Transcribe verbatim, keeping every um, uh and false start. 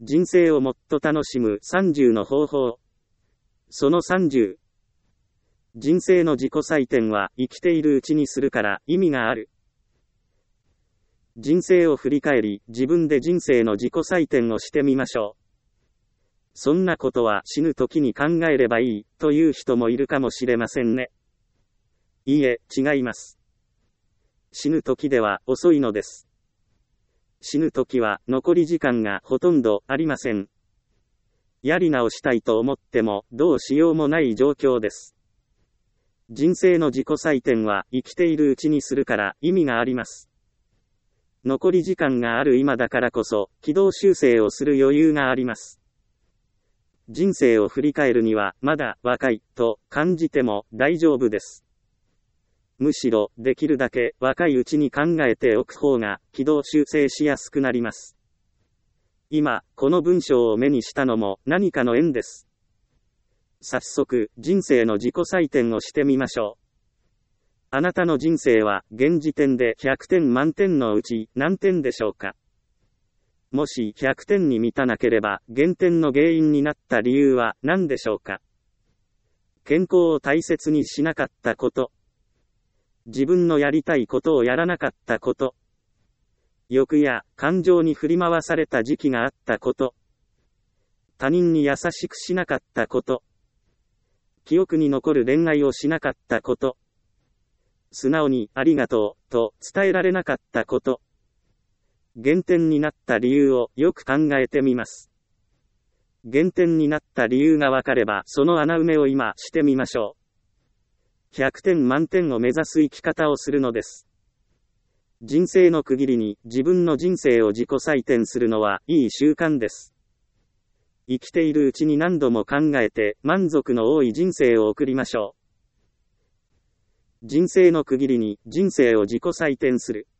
人生をもっと楽しむさんじゅうの方法。そのさんじゅう。人生の自己採点は生きているうちにするから意味がある。人生を振り返り、自分で人生の自己採点をしてみましょう。そんなことは死ぬ時に考えればいい、という人もいるかもしれませんね。いいえ、違います。死ぬ時では遅いのです。死ぬ時は残り時間がほとんどありません。やり直したいと思ってもどうしようもない状況です。人生の自己採点は生きているうちにするから意味があります。残り時間がある今だからこそ軌道修正をする余裕があります。人生を振り返るにはまだ若いと感じても大丈夫です。むしろできるだけ若いうちに考えておく方が軌道修正しやすくなります。今この文章を目にしたのも何かの縁です。早速人生の自己採点をしてみましょう。あなたの人生は現時点でひゃくてん満点のうち何点でしょうか。もしひゃくてんに満たなければ減点の原因になった理由は何でしょうか。健康を大切にしなかったこと。自分のやりたいことをやらなかったこと。欲や感情に振り回された時期があったこと。他人に優しくしなかったこと。記憶に残る恋愛をしなかったこと。素直にありがとうと伝えられなかったこと。減点になった理由をよく考えてみます。減点になった理由がわかればその穴埋めを今してみましょう。ひゃくてん満点を目指す生き方をするのです。人生の区切りに自分の人生を自己採点するのはいい習慣です。生きているうちに何度も考えて満足の多い人生を送りましょう。人生の区切りに人生を自己採点する。